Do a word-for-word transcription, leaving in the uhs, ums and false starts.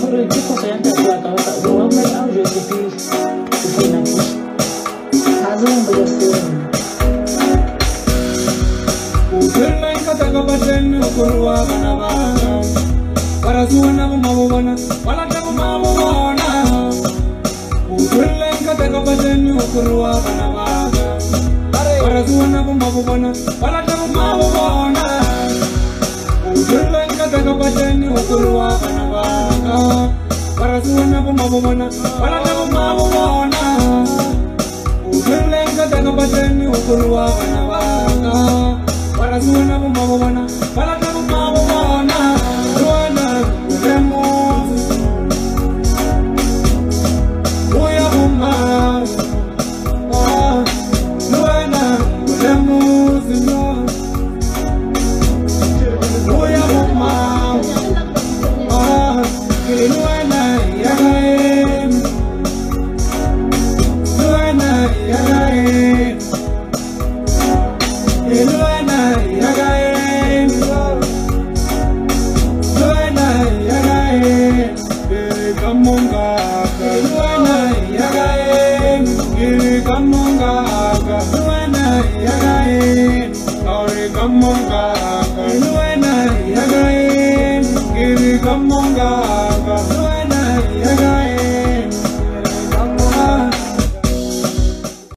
sobre qué cosa ya te la cabeza. No voy a poner audio de ti. Tu fue una cosa. Haz un beso. Ukwela ikataka pateni ukurwa bana bana. Para suena kumabona, wala tabu mabona. Ukwela ikataka pateni ukurwa bana bana. Para suena kumabona, wala tabu mabona. Ukwela ikataka pateni ukurwa bana bana. Para suena kumabona, wala tabu mabona. Ukwela ikataka pateni ukurwa bana bana. Para suena kumabona, wala tabu mabona. Come on, God.